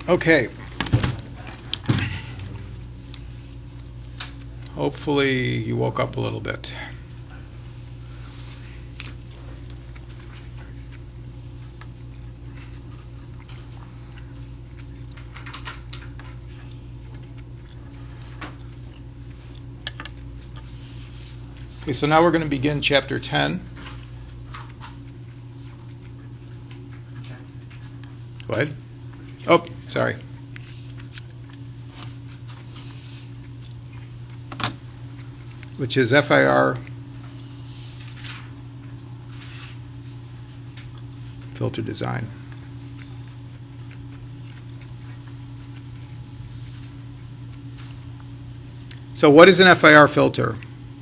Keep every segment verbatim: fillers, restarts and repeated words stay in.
Okay. Hopefully you woke up a little bit. Okay, so now we're going to begin chapter ten. Go ahead. Oh, sorry. Which is F I R filter design. So what is an F I R filter?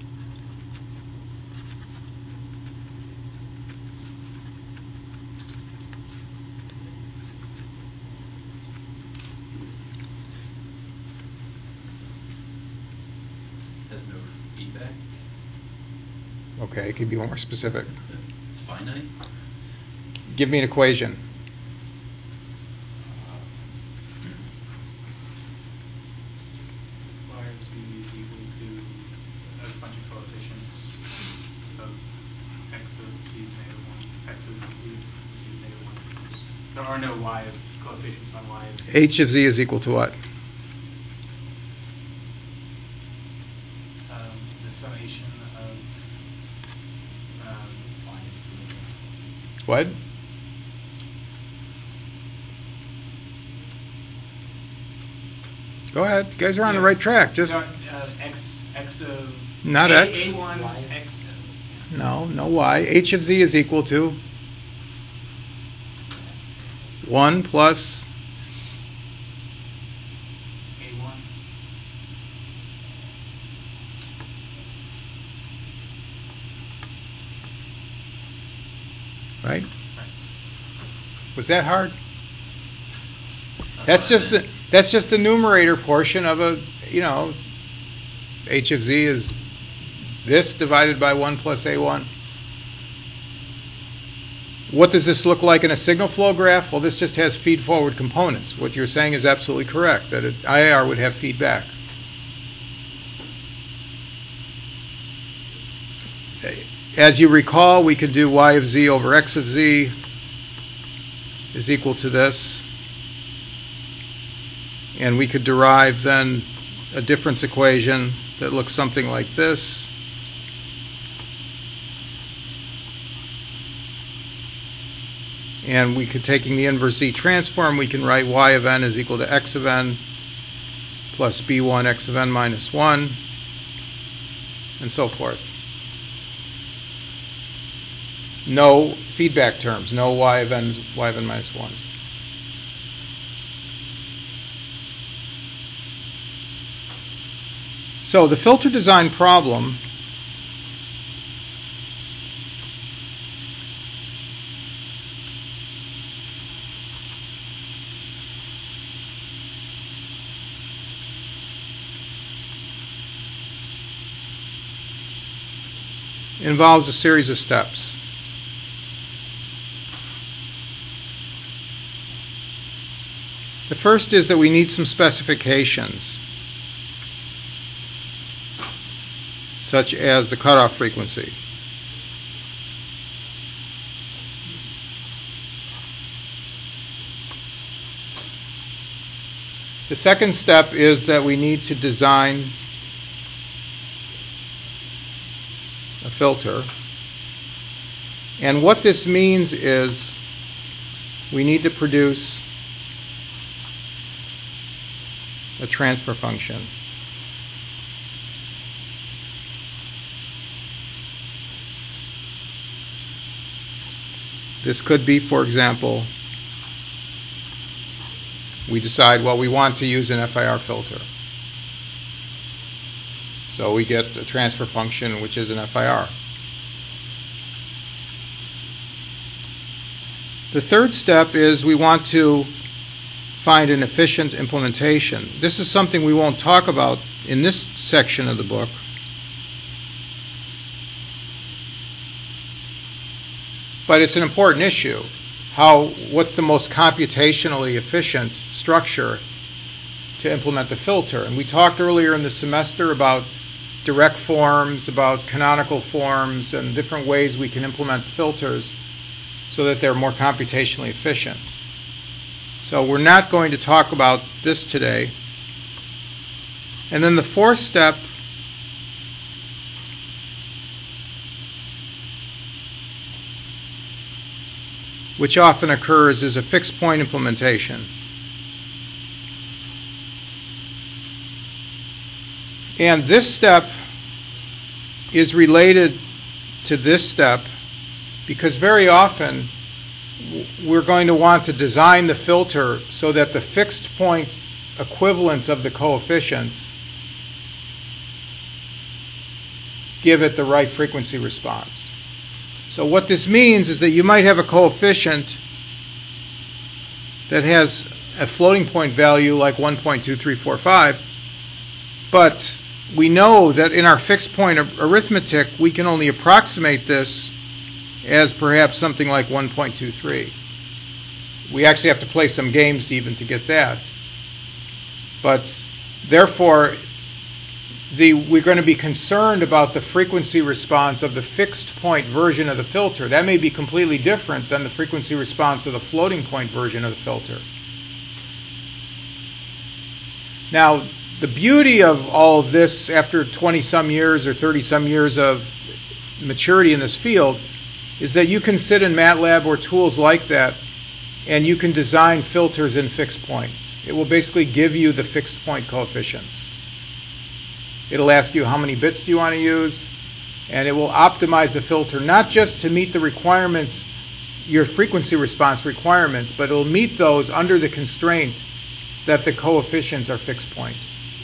Has no feedback. Okay, can you be more specific? It's finite. Give me an equation. Y of z is equal to a bunch of coefficients of x of t to the negative one, x of t to the negative one equals. There are no y of coefficients on y of z. H of z is equal to what? Um, the summation of um, Y of z. What? Go ahead. You guys are on yeah. the right track. Just no, uh, x x of not a, x. a one Y of x. z. No, no y. H of z is equal to one plus A one. right? Right. Was that hard? That's, That's what I just the meant. that's just the numerator portion of a, you know, H of z is this divided by one plus a one. What does this look like in a signal flow graph? Well, this just has feed-forward components. What you're saying is absolutely correct, that an I A R would have feedback. As you recall, we could do y of z over x of z is equal to this. And we could derive then a difference equation that looks something like this. And we could, taking the inverse Z transform, we can write y of n is equal to x of n plus b one x of n minus one, and so forth. No feedback terms, no y of n, y of n minus ones. So the filter design problem involves a series of steps. The first is that we need some specifications, such as the cutoff frequency. The second step is that we need to design a filter. And what this means is we need to produce a transfer function. This could be, for example, we decide, well, we want to use an F I R filter. So we get a transfer function which is an F I R. The third step is we want to find an efficient implementation. This is something we won't talk about in this section of the book. But it's an important issue. how what's the most computationally efficient structure to implement the filter. And we talked earlier in the semester about direct forms, about canonical forms, and different ways we can implement filters so that they're more computationally efficient. So we're not going to talk about this today. And then the fourth step which often occurs is a fixed point implementation. And this step is related to this step because very often we're going to want to design the filter so that the fixed point equivalence of the coefficients give it the right frequency response. So what this means is that you might have a coefficient that has a floating point value like one point two three four five, but we know that in our fixed point arithmetic we can only approximate this as perhaps something like one point two three. We actually have to play some games even to get that. But therefore, the, we're going to be concerned about the frequency response of the fixed point version of the filter. That may be completely different than the frequency response of the floating point version of the filter. Now, the beauty of all of this after twenty-some years or thirty-some years of maturity in this field is that you can sit in MATLAB or tools like that and you can design filters in fixed point. It will basically give you the fixed point coefficients. It'll ask you how many bits do you want to use, and it will optimize the filter not just to meet the requirements, your frequency response requirements, but it'll meet those under the constraint that the coefficients are fixed point.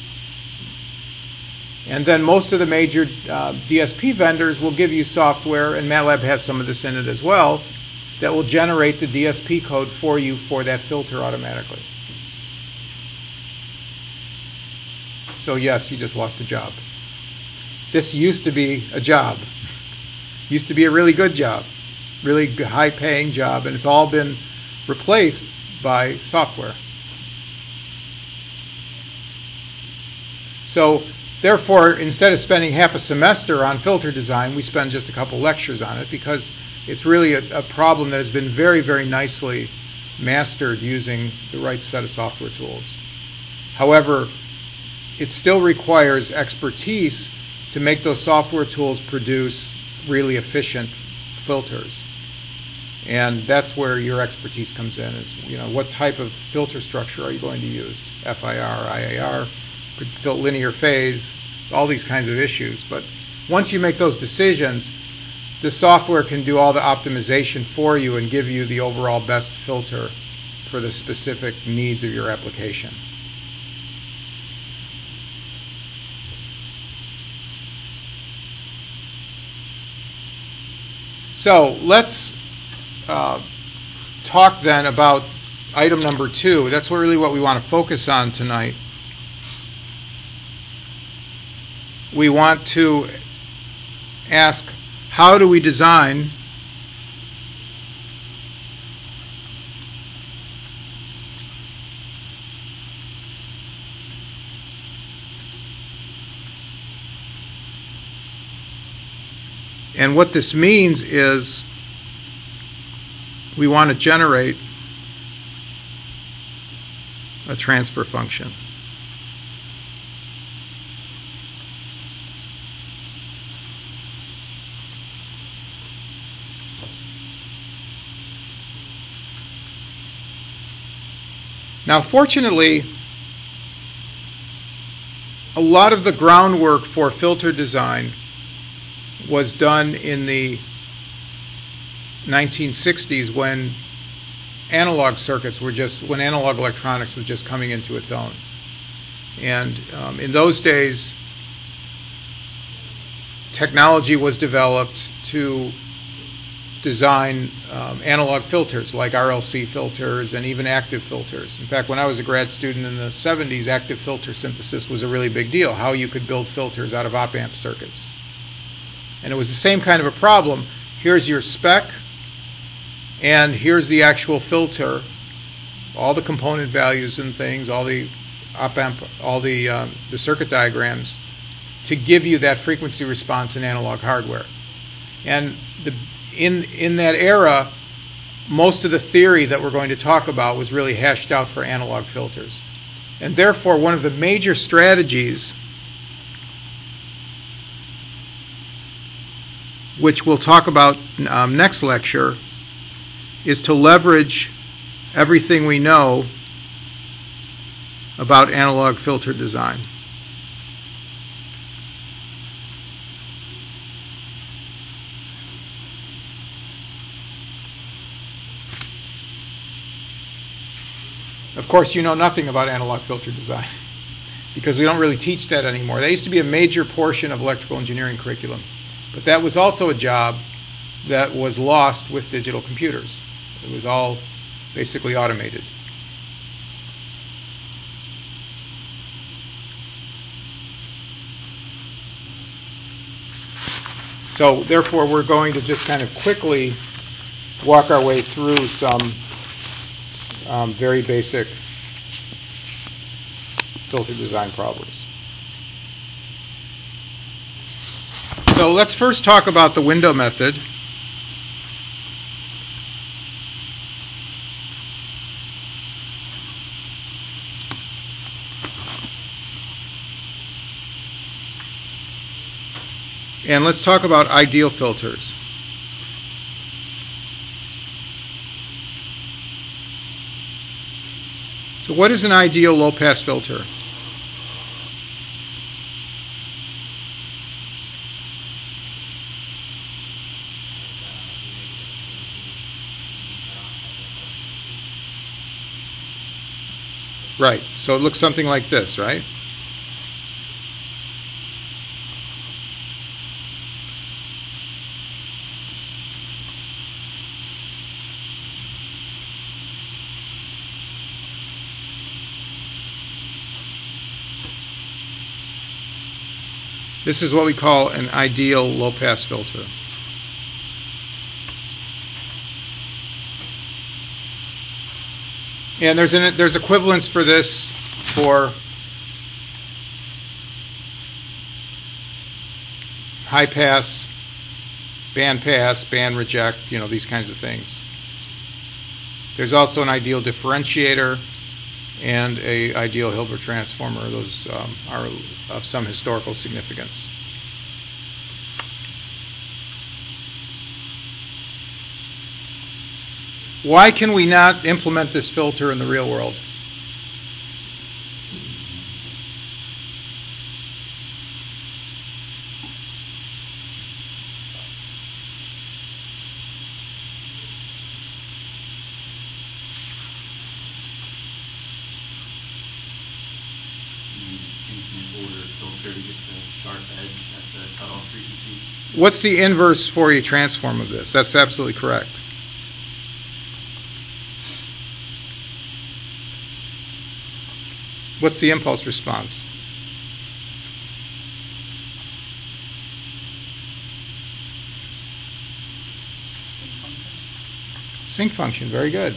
And then most of the major uh, D S P vendors will give you software, and MATLAB has some of this in it as well, that will generate the D S P code for you for that filter automatically. So yes, you just lost a job. This used to be a job. Used to be a really good job, really high-paying job, and it's all been replaced by software. So therefore, instead of spending half a semester on filter design, we spend just a couple lectures on it because it's really a, a problem that has been very, very nicely mastered using the right set of software tools. However, it still requires expertise to make those software tools produce really efficient filters. And that's where your expertise comes in, is, you know, what type of filter structure are you going to use? F I R, I A R, linear phase, all these kinds of issues. But once you make those decisions, the software can do all the optimization for you and give you the overall best filter for the specific needs of your application. So let's uh, talk then about item number two. That's what really what we want to focus on tonight. We want to ask, how do we design and what this means is we want to generate a transfer function. Now, fortunately, a lot of the groundwork for filter design was done in the nineteen sixties when analog circuits were just, when analog electronics was just coming into its own. And um, in those days, technology was developed to design um, analog filters like R L C filters and even active filters. In fact, when I was a grad student in the seventies, active filter synthesis was a really big deal, how you could build filters out of op-amp circuits. And it was the same kind of a problem. Here's your spec, and here's the actual filter, all the component values and things, all the op amp, all the um, the circuit diagrams, to give you that frequency response in analog hardware. And the, in in that era, most of the theory that we're going to talk about was really hashed out for analog filters. And therefore, one of the major strategies, which we'll talk about um, next lecture, is to leverage everything we know about analog filter design. Of course, you know nothing about analog filter design because we don't really teach that anymore. That used to be a major portion of electrical engineering curriculum, but that was also a job that was lost with digital computers. It was all basically automated. So therefore, we're going to just kind of quickly walk our way through some um, very basic filter design problems. So let's first talk about the window method. And let's talk about ideal filters. So what is an ideal low-pass filter? Right. So it looks something like this, right? This is what we call an ideal low-pass filter. And there's an, there's equivalence for this for high pass, band pass, band reject, you know, these kinds of things. There's also an ideal differentiator and a ideal Hilbert transformer. Those um, are of some historical significance. Why can we not implement this filter in the real world? What's the inverse Fourier transform of this? That's absolutely correct. What's the impulse response? Sinc function, very good.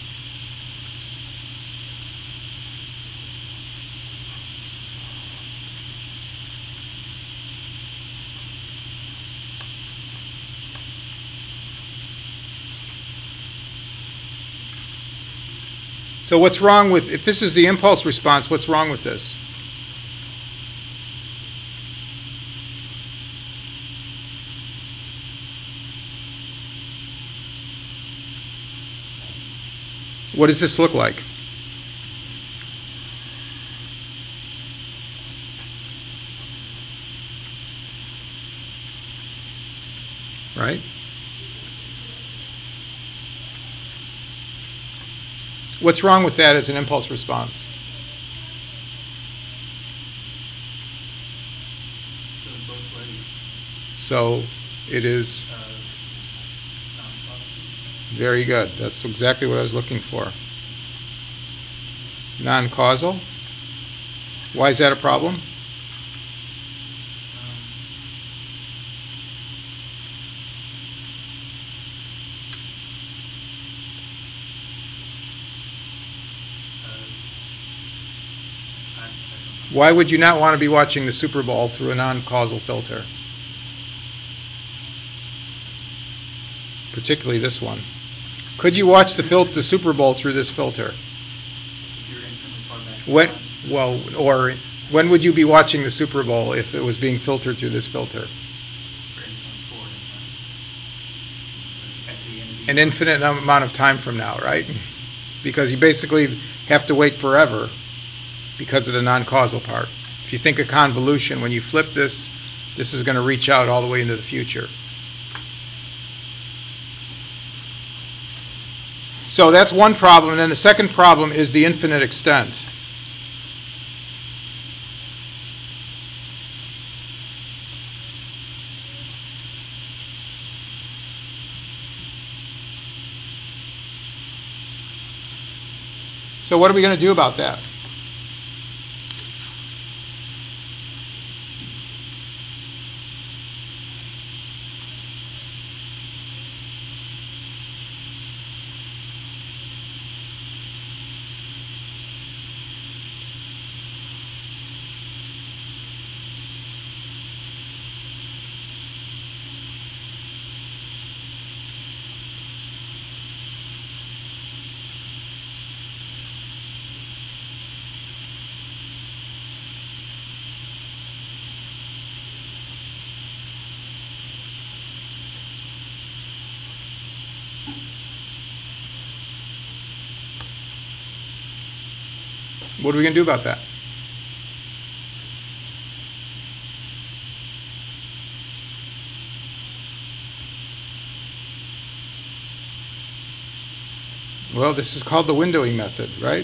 So what's wrong with, if this is the impulse response, what's wrong with this? What does this look like? Right? What's wrong with that as an impulse response? So it is very good. That's exactly what I was looking for. Non-causal. Why is that a problem? Why would you not want to be watching the Super Bowl through a non-causal filter? Particularly this one. Could you watch the, fil- the Super Bowl through this filter? If you're infinitely far back. When, well, or when would you be watching the Super Bowl if it was being filtered through this filter? For infinitely forward in time. At the end of the An infinite amount of time from now, right? Because you basically have to wait forever because of the non-causal part. If you think of convolution, when you flip this, this is going to reach out all the way into the future. So that's one problem. And then the second problem is the infinite extent. So what are we going to do about that? What are we going to do about that? Well, this is called the windowing method, right?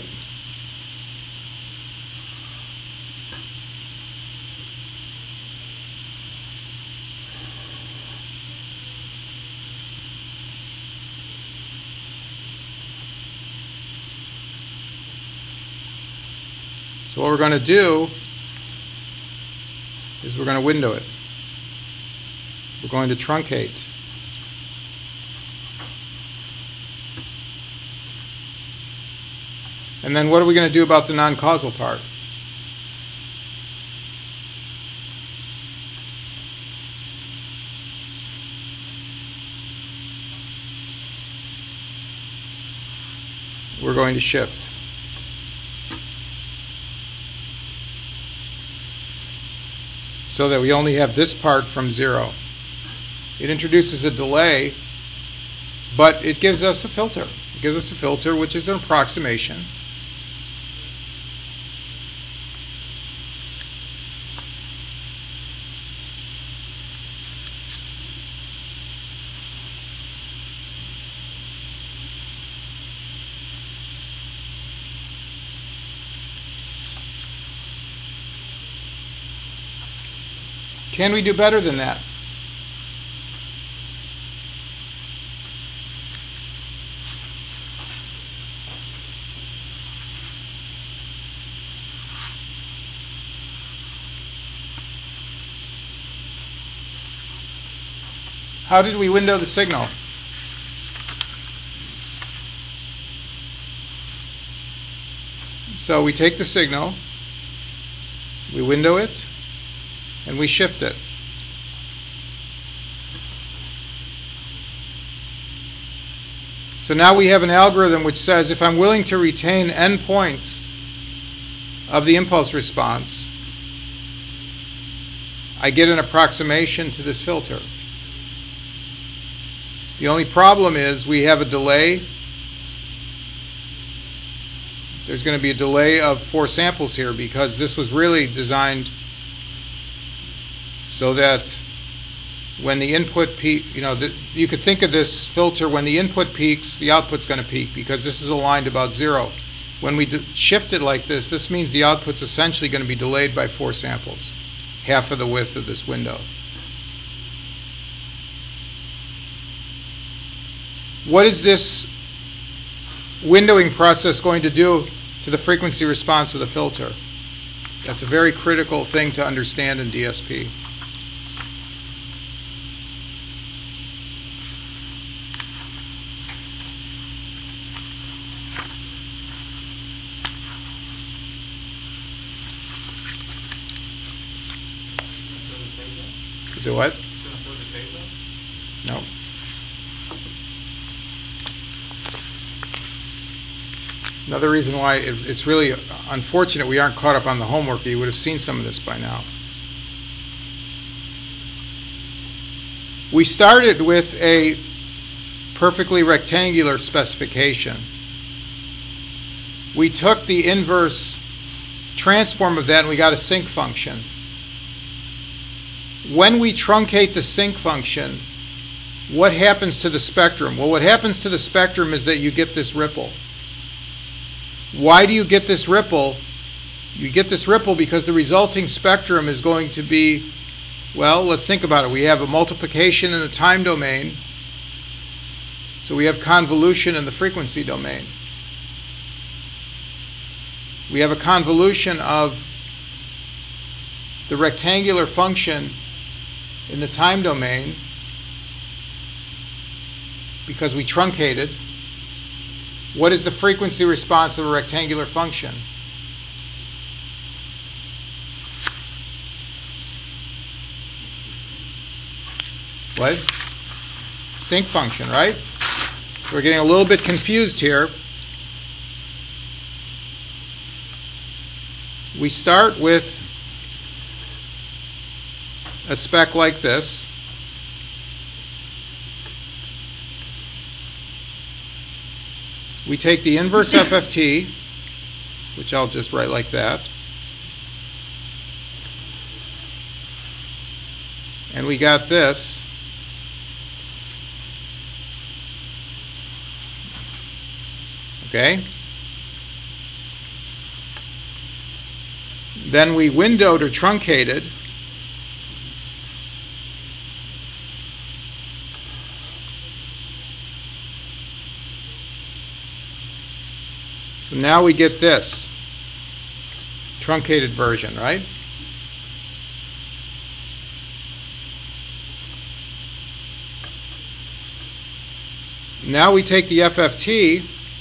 So what we're going to do is we're going to window it. We're going to truncate. And then what are we going to do about the non-causal part? We're going to shift. So that we only have this part from zero. It introduces a delay, but it gives us a filter. It gives us a filter which is an approximation. Can we do better than that? How did we window the signal? So we take the signal, we window it, and we shift it. So now we have an algorithm which says if I'm willing to retain n points of the impulse response, I get an approximation to this filter. The only problem is we have a delay. There's going to be a delay of four samples here because this was really designed so that when the input peak, you know, the, you could think of this filter when the input peaks, the output's going to peak because this is aligned about zero. When we d- shift it like this, this means the output's essentially going to be delayed by four samples, half of the width of this window. What is this windowing process going to do to the frequency response of the filter? That's a very critical thing to understand in D S P. Is it what? It's gonna throw the phase off? No. Another reason why it, it's really unfortunate we aren't caught up on the homework. You would have seen some of this by now. We started with a perfectly rectangular specification. We took the inverse transform of that and we got a sinc function. When we truncate the sinc function, what happens to the spectrum? Well, what happens to the spectrum is that you get this ripple. Why do you get this ripple? You get this ripple because the resulting spectrum is going to be, well, let's think about it. We have a multiplication in the time domain, so we have convolution in the frequency domain. We have a convolution of the rectangular function in the time domain because we truncated. What is the frequency response of a rectangular function? What? Sinc function, right? So we're getting a little bit confused here. We start with a spec like this. We take the inverse F F T, which I'll just write like that, and we got this. Okay? Then we windowed or truncated. So now we get this truncated version, right? Now we take the F F T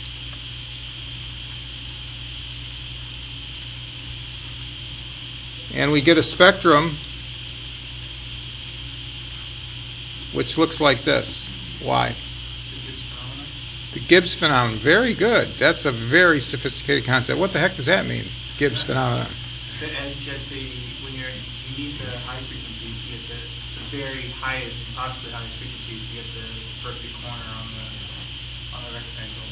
and we get a spectrum which looks like this. Why? The Gibbs phenomenon. Very good. That's a very sophisticated concept. What the heck does that mean? Gibbs phenomenon. The edge at the when you're you need the high frequencies to get the, the very highest and possibly highest frequencies to get the perfect corner on the on the rectangle.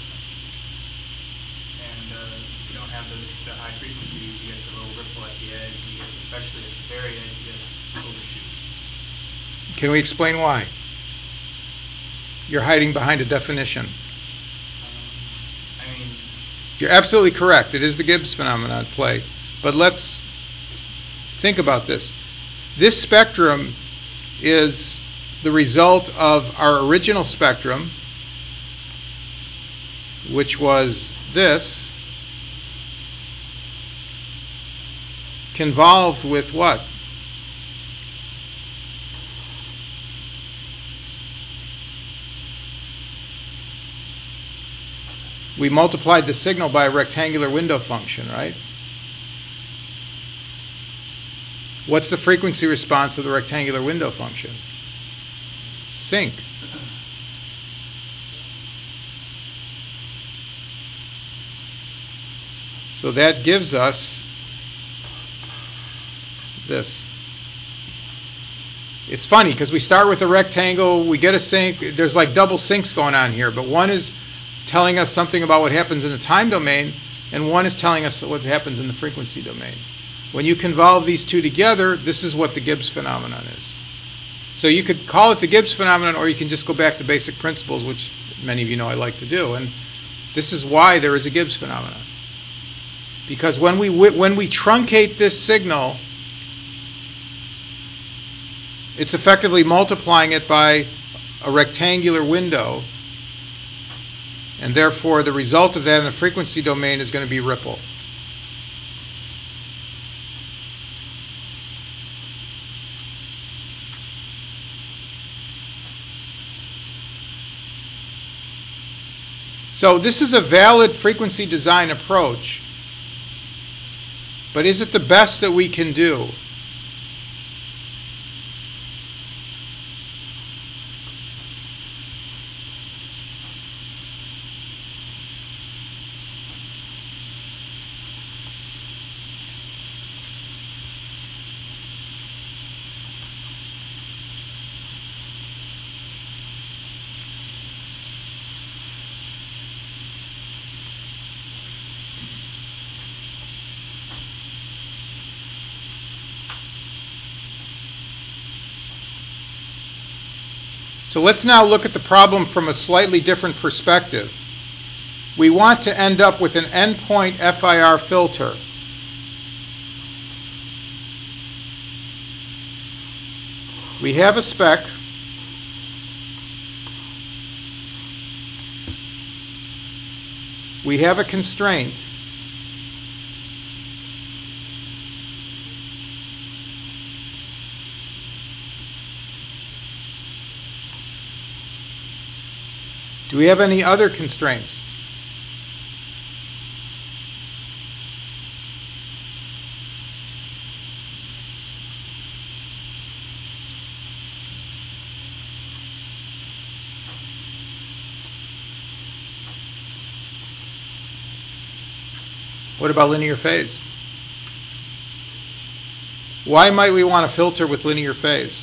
And uh, if you don't have the, the high frequencies, you get the little ripple at the edge, and you get especially at the very edge, you get overshoot. Can we explain why? You're hiding behind a definition. Um, I mean, You're absolutely correct. It is the Gibbs phenomenon at play. But let's think about this. This spectrum is the result of our original spectrum, which was this, convolved with what? We multiplied the signal by a rectangular window function, right? What's the frequency response of the rectangular window function? Sinc. So that gives us this. It's funny because we start with a rectangle, we get a sinc, there's like double sincs going on here, but one is telling us something about what happens in the time domain, and one is telling us what happens in the frequency domain. When you convolve these two together, this is what the Gibbs phenomenon is. So you could call it the Gibbs phenomenon, or you can just go back to basic principles, which many of you know I like to do. And this is why there is a Gibbs phenomenon. Because when we when we truncate this signal, it's effectively multiplying it by a rectangular window, and therefore the result of that in the frequency domain is going to be ripple. So this is a valid frequency design approach, but is it the best that we can do? So let's now look at the problem from a slightly different perspective. We want to end up with an endpoint F I R filter. We have a spec. We have a constraint. Do we have any other constraints? What about linear phase? Why might we want to filter with linear phase?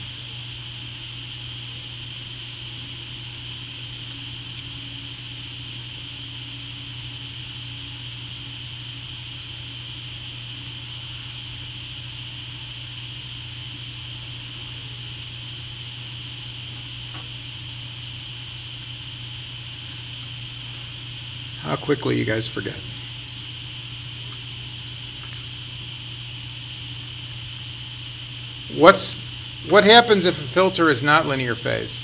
How quickly you guys forget. What's what happens if a filter is not linear phase?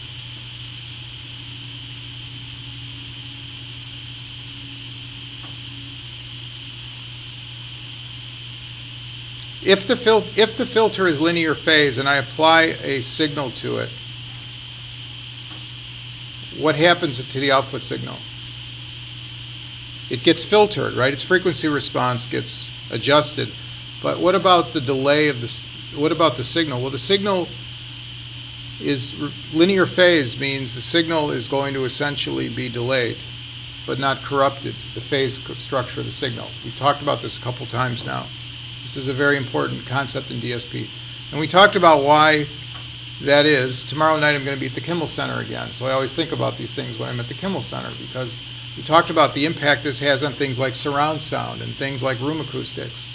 If the fil- if the filter is linear phase and I apply a signal to it, what happens to the output signal? It gets filtered, right? Its frequency response gets adjusted. But what about the delay of this? What about the signal? Well, the signal is linear phase means the signal is going to essentially be delayed, but not corrupted, the phase structure of the signal. We've talked about this a couple times now. This is a very important concept in D S P. And we talked about why that is. Tomorrow night I'm going to be at the Kimmel Center again, so I always think about these things when I'm at the Kimmel Center, because we talked about the impact this has on things like surround sound and things like room acoustics.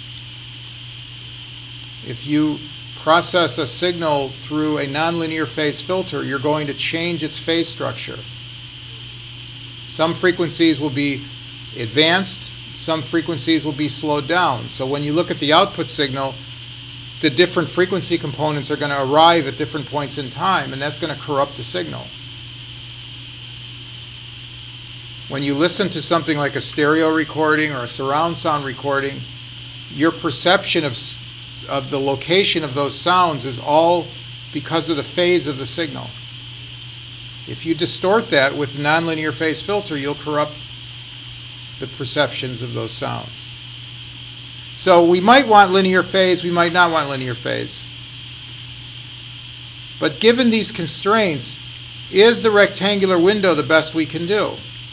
If you process a signal through a nonlinear phase filter, you're going to change its phase structure. Some frequencies will be advanced, some frequencies will be slowed down. So when you look at the output signal, the different frequency components are going to arrive at different points in time, and that's going to corrupt the signal. When you listen to something like a stereo recording or a surround sound recording, your perception of of the location of those sounds is all because of the phase of the signal. If you distort that with a nonlinear phase filter, you'll corrupt the perceptions of those sounds. So we might want linear phase, we might not want linear phase. But given these constraints, is the rectangular window the best we can do?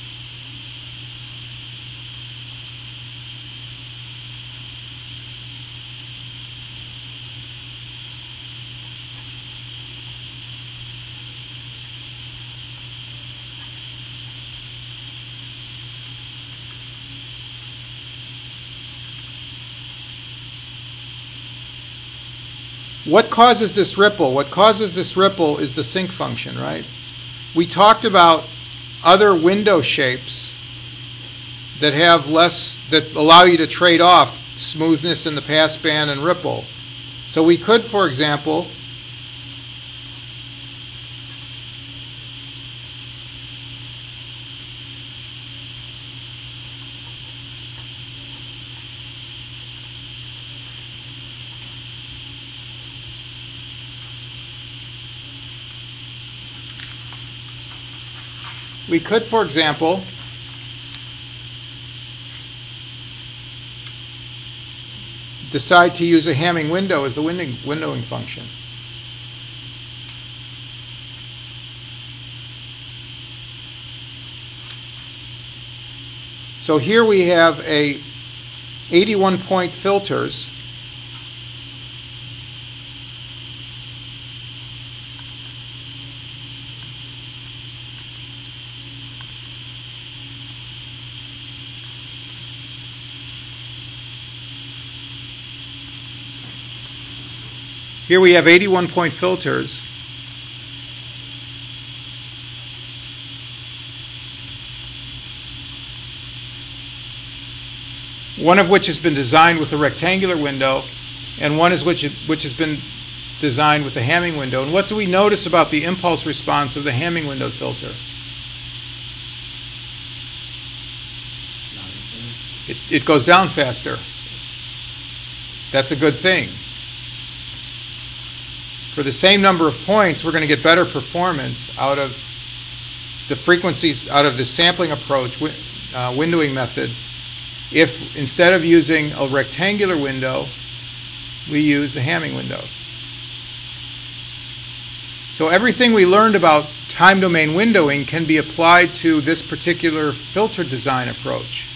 What causes this ripple? What causes this ripple is the sinc function, right? We talked about other window shapes that have less, that allow you to trade off smoothness in the passband and ripple. So we could, for example, We could, for example, decide to use a Hamming window as the winding, windowing function. So here we have a eighty-one point filters. Here we have eighty-one point filters, one of which has been designed with a rectangular window, and one is which, which has been designed with a Hamming window. And what do we notice about the impulse response of the Hamming window filter? It, it goes down faster. That's a good thing. For the same number of points, we're going to get better performance out of the frequencies, out of the sampling approach, uh, windowing method, if instead of using a rectangular window, we use the Hamming window. So everything we learned about time domain windowing can be applied to this particular filter design approach.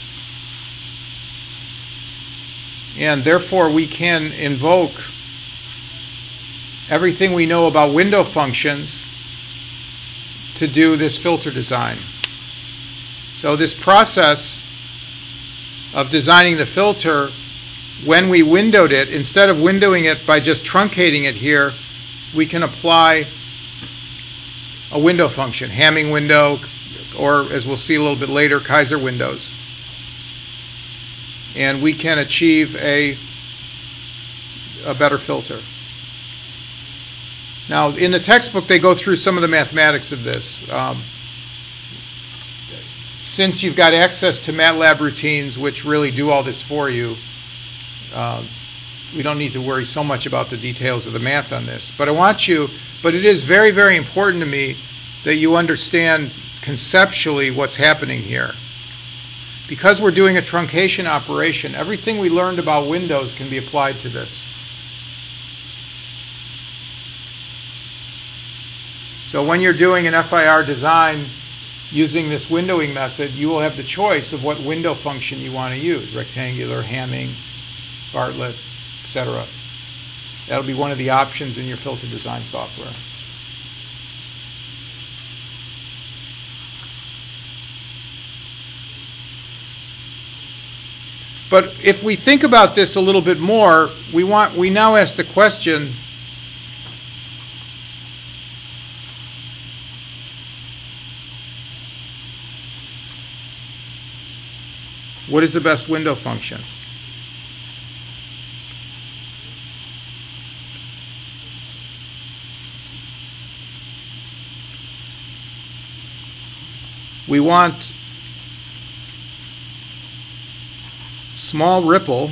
And therefore we can invoke everything we know about window functions to do this filter design. So this process of designing the filter, when we windowed it, instead of windowing it by just truncating it here, we can apply a window function, Hamming window, or as we'll see a little bit later, Kaiser windows. And we can achieve a, a better filter. Now, in the textbook, they go through some of the mathematics of this. Um, since you've got access to MATLAB routines, which really do all this for you, uh, we don't need to worry so much about the details of the math on this. But I want you, but it is very, very important to me that you understand conceptually what's happening here. Because we're doing a truncation operation, everything we learned about windows can be applied to this. So when you're doing an F I R design using this windowing method, you will have the choice of what window function you want to use, rectangular, Hamming, Bartlett, et cetera. That'll be one of the options in your filter design software. But if we think about this a little bit more, we want we now ask the question, what is the best window function? We want small ripple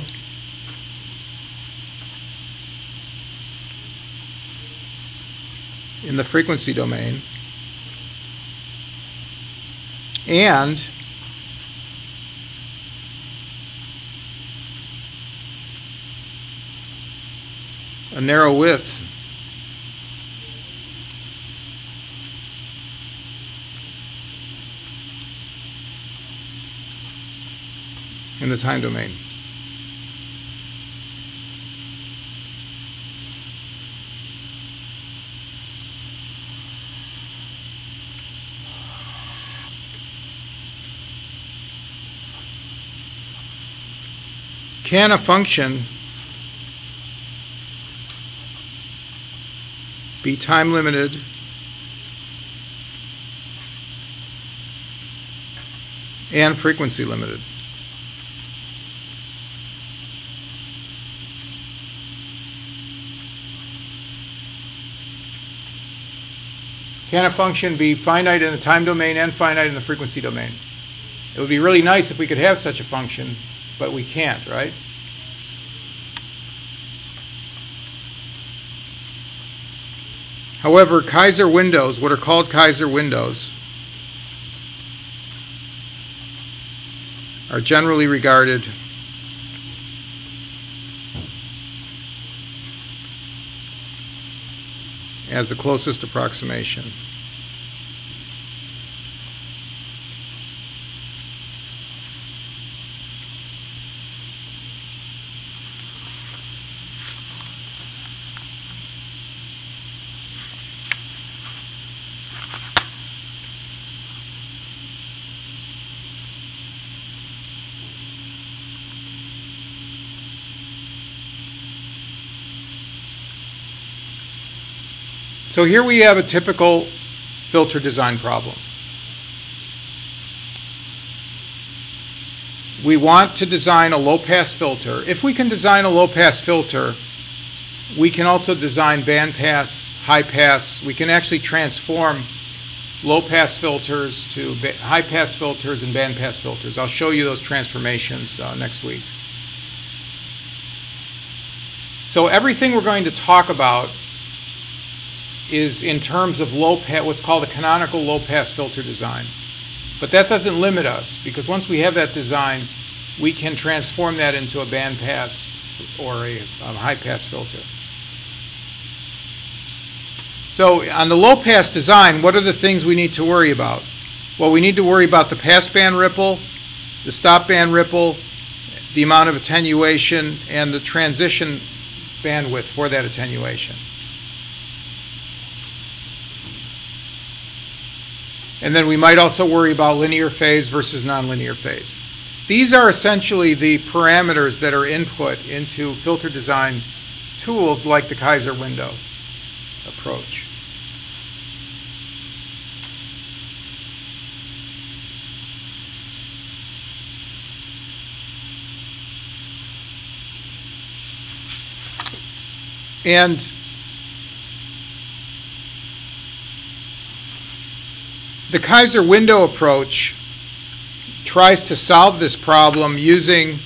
in the frequency domain and a narrow width in the time domain. Can a function be time limited and frequency limited? Can a function be finite in the time domain and finite in the frequency domain? It would be really nice if we could have such a function, but we can't, right? However, Kaiser windows, what are called Kaiser windows, are generally regarded as the closest approximation. So here we have a typical filter design problem. we want to design a low-pass filter. If we can design a low-pass filter, we can also design band-pass, high-pass. We can actually transform low-pass filters to high-pass filters and band-pass filters. I'll show you those transformations uh, next week. So everything we're going to talk about is in terms of low pass, what's called a canonical low-pass filter design. But that doesn't limit us, because once we have that design, we can transform that into a band-pass or a, a high-pass filter. So on the low-pass design, what are the things we need to worry about? Well, we need to worry about the pass-band ripple, the stop-band ripple, the amount of attenuation, and the transition bandwidth for that attenuation. And then we might also worry about linear phase versus nonlinear phase. These are essentially the parameters that are input into filter design tools like the Kaiser window approach. And the Kaiser window approach tries to solve this problem using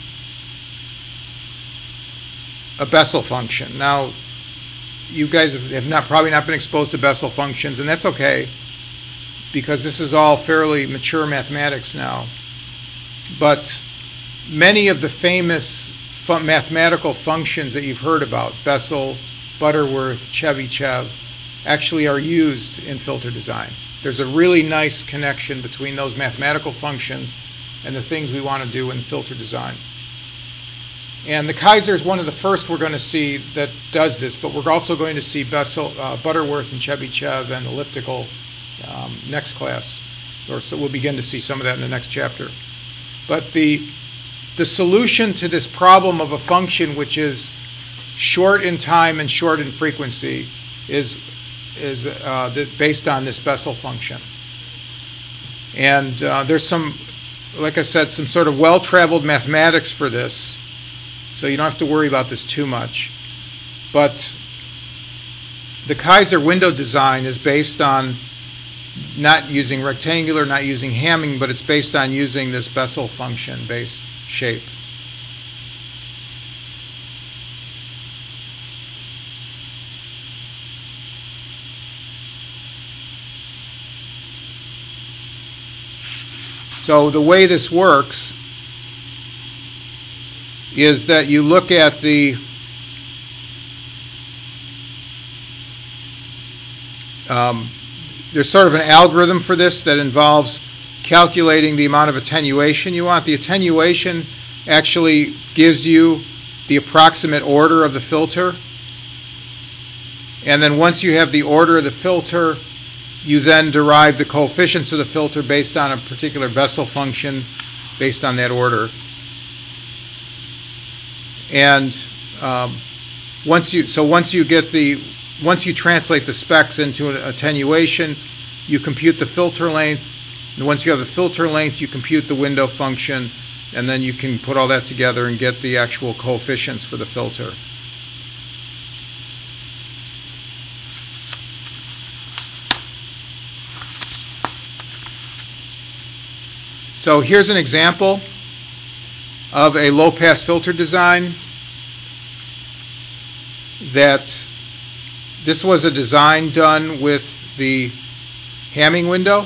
a Bessel function. Now, you guys have not probably not been exposed to Bessel functions, and that's okay, because this is all fairly mature mathematics now. But many of the famous fu- mathematical functions that you've heard about, Bessel, Butterworth, Chebyshev, actually are used in filter design. There's a really nice connection between those mathematical functions and the things we want to do in filter design. And the Kaiser is one of the first we're going to see that does this, but we're also going to see Bessel, uh, Butterworth and Chebyshev and elliptical um, next class. Or so we'll begin to see some of that in the next chapter. But the the solution to this problem of a function which is short in time and short in frequency is is uh, the, based on this Bessel function. And uh, there's some, like I said, some sort of well-traveled mathematics for this, so you don't have to worry about this too much. But the Kaiser window design is based on not using rectangular, not using Hamming, but it's based on using this Bessel function-based shape. So the way this works is that you look at the um, there's sort of an algorithm for this that involves calculating the amount of attenuation you want. The attenuation actually gives you the approximate order of the filter. And then once you have the order of the filter, you then derive the coefficients of the filter based on a particular Bessel function based on that order. And um, once you so once you get the once you translate the specs into an attenuation, you compute the filter length. And once you have the filter length, you compute the window function, and then you can put all that together and get the actual coefficients for the filter. So here's an example of a low-pass filter design that this was a design done with the Hamming window.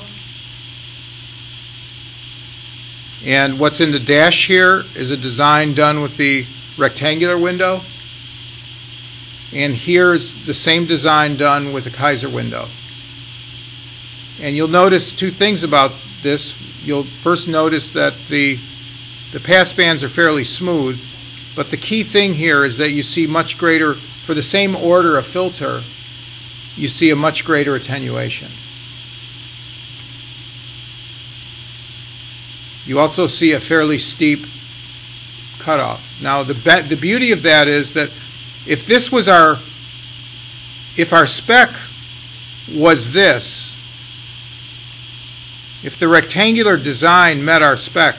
And what's in the dash here is a design done with the rectangular window. And here's the same design done with the Kaiser window. And you'll notice two things about this. You'll first notice that the the pass bands are fairly smooth, but the key thing here is that you see much greater, for the same order of filter, you see a much greater attenuation. You also see a fairly steep cutoff. Now, the be- the beauty of that is that if this was our, if our spec was this, if the rectangular design met our spec,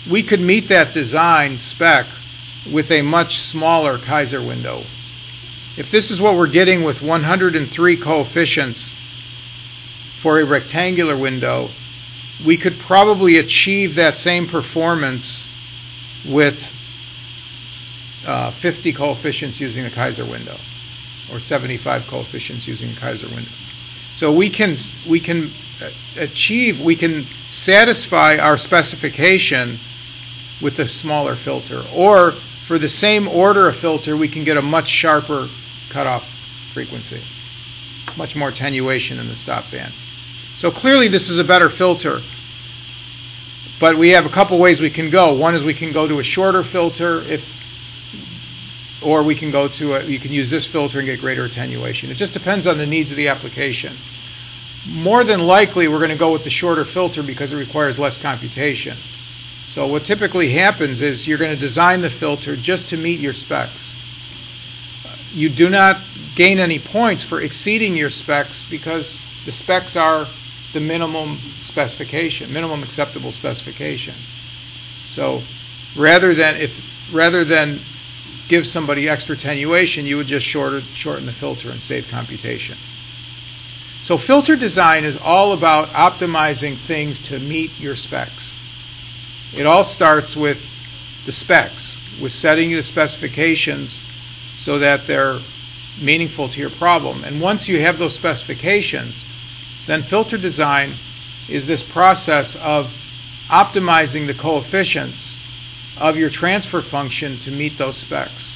we could meet that design spec with a much smaller Kaiser window. If this is what we're getting with one hundred three coefficients for a rectangular window, we could probably achieve that same performance with uh, fifty coefficients using the Kaiser window, or seventy-five coefficients using the Kaiser window. So we can we can achieve, we can satisfy our specification with a smaller filter, or for the same order of filter, we can get a much sharper cutoff frequency, much more attenuation in the stop band. So clearly this is a better filter, but we have a couple ways we can go. One is we can go to a shorter filter, if, or we can go to a, you can use this filter and get greater attenuation. It just depends on the needs of the application. More than likely, we're going to go with the shorter filter because it requires less computation. So what typically happens is you're going to design the filter just to meet your specs. You do not gain any points for exceeding your specs because the specs are the minimum specification, minimum acceptable specification. So rather than if rather than give somebody extra attenuation, you would just shorten, shorten the filter and save computation. So filter design is all about optimizing things to meet your specs. It all starts with the specs, with setting the specifications so that they're meaningful to your problem. And once you have those specifications, then filter design is this process of optimizing the coefficients of your transfer function to meet those specs.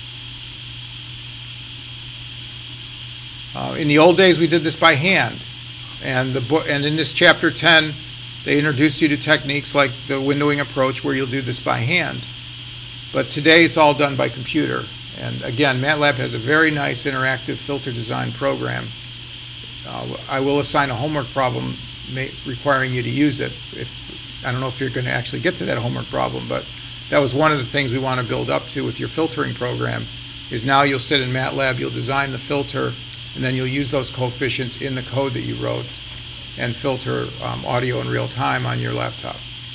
Uh, in the old days, we did this by hand, and the bo- and in this chapter ten, they introduce you to techniques like the windowing approach, where you'll do this by hand. But today, it's all done by computer. And again, MATLAB has a very nice interactive filter design program. Uh, I will assign a homework problem ma- requiring you to use it. If, I don't know if you're going to actually get to that homework problem, but that was one of the things we want to build up to with your filtering program, is now you'll sit in MATLAB, you'll design the filter, and then you'll use those coefficients in the code that you wrote and filter um, audio in real time on your laptop.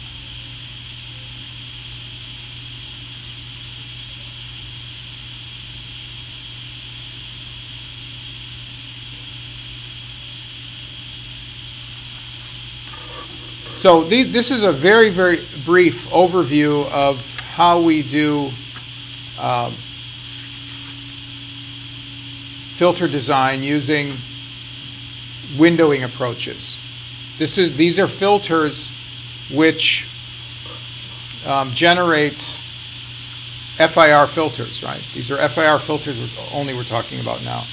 So th- this is a very, very brief overview of how we do um, filter design using windowing approaches. This is these are filters which um, generate F I R filters, right? These are F I R filters only we're talking about now.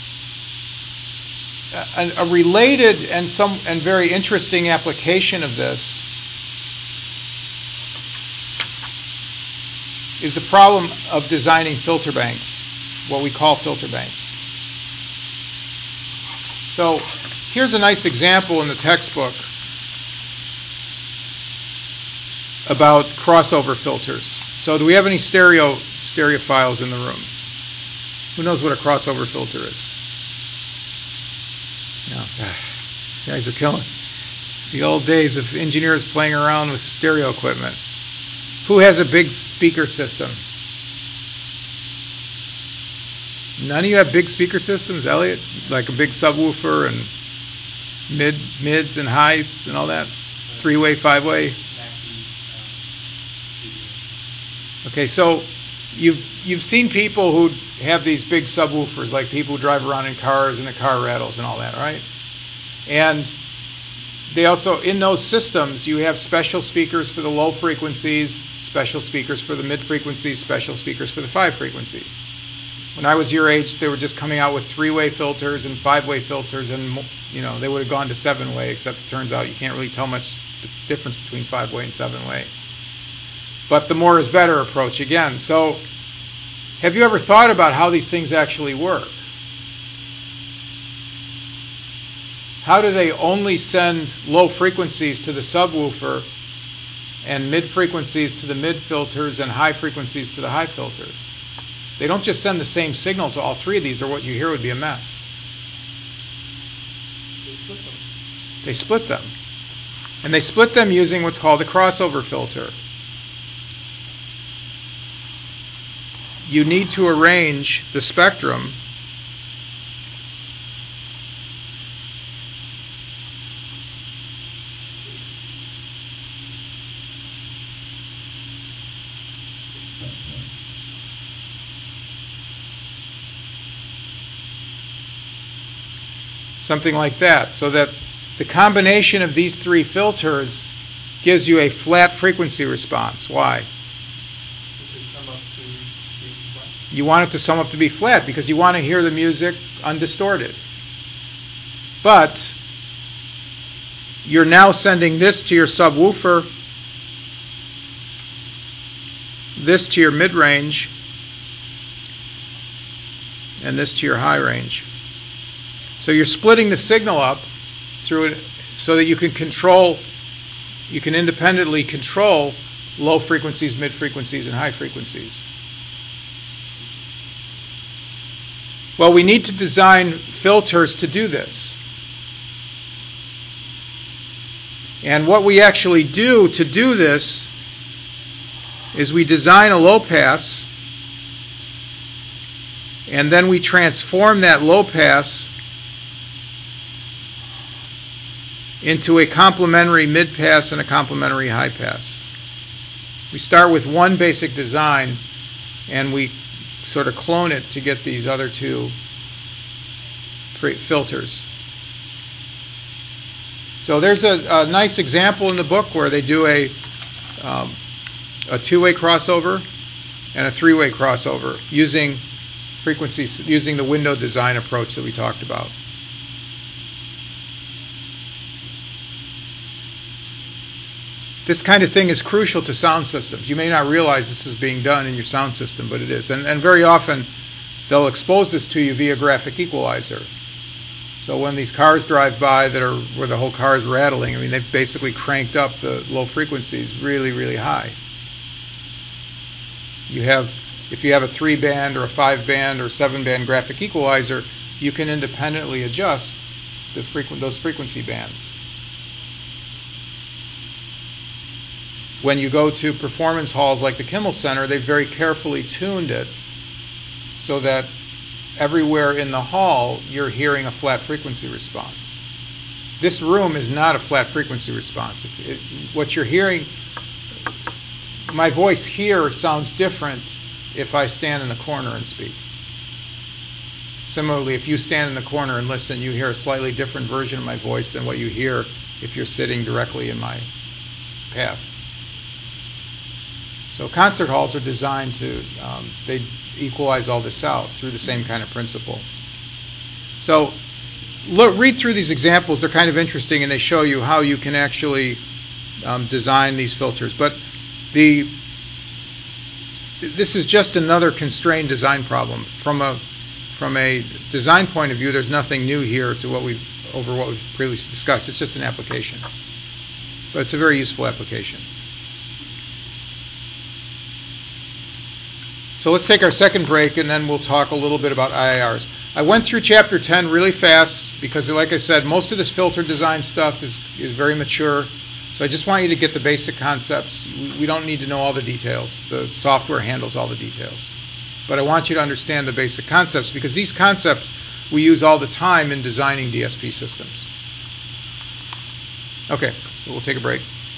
A, a related and some and very interesting application of this is the problem of designing filter banks, what we call filter banks. So here's a nice example in the textbook about crossover filters. So do we have any stereo stereophiles in the room? Who knows what a crossover filter is? No, you guys are killing the old days of engineers playing around with stereo equipment. Who has a big speaker system? None of you have big speaker systems, Elliot? Like a big subwoofer and mid mids and heights and all that? Three-way, five-way? Okay, so you've you've seen people who have these big subwoofers, like people who drive around in cars and the car rattles and all that, right? And they also, in those systems, you have special speakers for the low frequencies, special speakers for the mid frequencies, special speakers for the five frequencies. When I was your age, they were just coming out with three-way filters and five-way filters, and you know they would have gone to seven-way, except it turns out you can't really tell much difference between five-way and seven-way. But the more is better approach again. So have you ever thought about how these things actually work? How do they only send low frequencies to the subwoofer and mid frequencies to the mid filters and high frequencies to the high filters? They don't just send the same signal to all three of these, or what you hear would be a mess. They split them. They split them. And they split them using what's called a crossover filter. you need to arrange the spectrum something like that, so that the combination of these three filters gives you a flat frequency response. Why? You want it to sum up to be flat because you want to hear the music undistorted. But you're now sending this to your subwoofer, this to your mid-range, and this to your high range. So you're splitting the signal up through it so that you can control, you can independently control low frequencies, mid frequencies, and high frequencies. Well, we need to design filters to do this. And what we actually do to do this is we design a low pass, and then we transform that low pass into a complementary mid-pass and a complementary high-pass. We start with one basic design, and we sort of clone it to get these other two filters. So there's a, a nice example in the book where they do a, um, a two-way crossover and a three-way crossover using frequencies, using the window design approach that we talked about. This kind of thing is crucial to sound systems. You may not realize this is being done in your sound system, but it is. And, and very often, they'll expose this to you via graphic equalizer. So when these cars drive by that are where the whole car is rattling, I mean, they've basically cranked up the low frequencies really, really high. You have, if you have a three-band or a five-band or seven-band graphic equalizer, you can independently adjust the frequ- those frequency bands. When you go to performance halls like the Kimmel Center, they've very carefully tuned it so that everywhere in the hall you're hearing a flat frequency response. This room is not a flat frequency response. It, it, what you're hearing, my voice here sounds different if I stand in the corner and speak. Similarly, if you stand in the corner and listen, you hear a slightly different version of my voice than what you hear if you're sitting directly in my path. So concert halls are designed to, um, they equalize all this out through the same kind of principle. So look, read through these examples. They're kind of interesting, and they show you how you can actually um, design these filters. But the this is just another constrained design problem. From a from a design point of view, there's nothing new here to what we've over what we've previously discussed. It's just an application, but it's a very useful application. So let's take our second break, and then we'll talk a little bit about I I Rs. I went through Chapter ten really fast because, like I said, most of this filter design stuff is, is very mature. So I just want you to get the basic concepts. We, we don't need to know all the details. The software handles all the details. But I want you to understand the basic concepts because these concepts we use all the time in designing D S P systems. Okay, so we'll take a break.